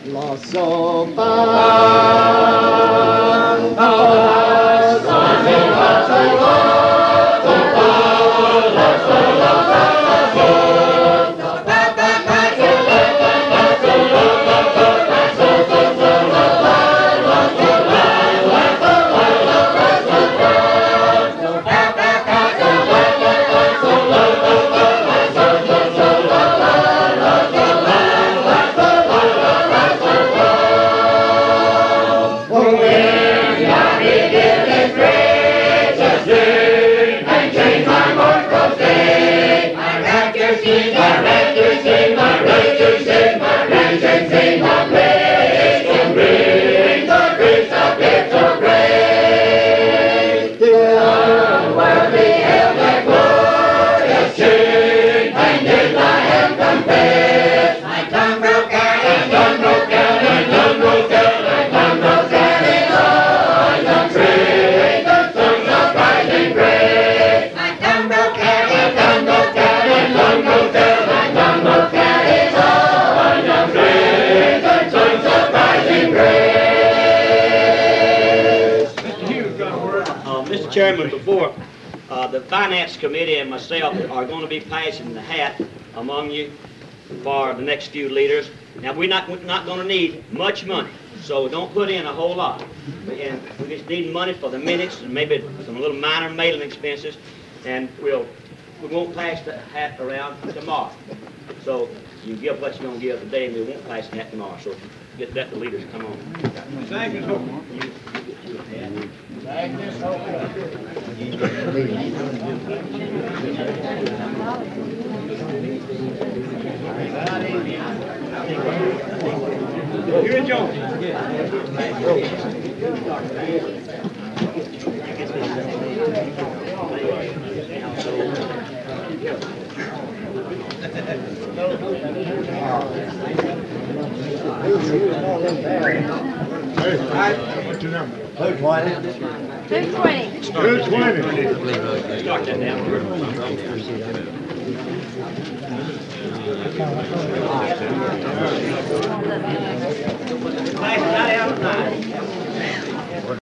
La sopa. Mr. Chairman, before the Finance Committee and myself are going to be passing the hat among you for the next few leaders. Now, we're not going to need much money, so don't put in a whole lot. And we just need money for the minutes and maybe some little minor mailing expenses, and we won't pass the hat around tomorrow. So you give what you're going to give today, and we won't pass the hat tomorrow. So get that to leaders. Come on. Thank you. You're in Jones. What's your number? 220. 220. 220. Start that now. Pass it out outside.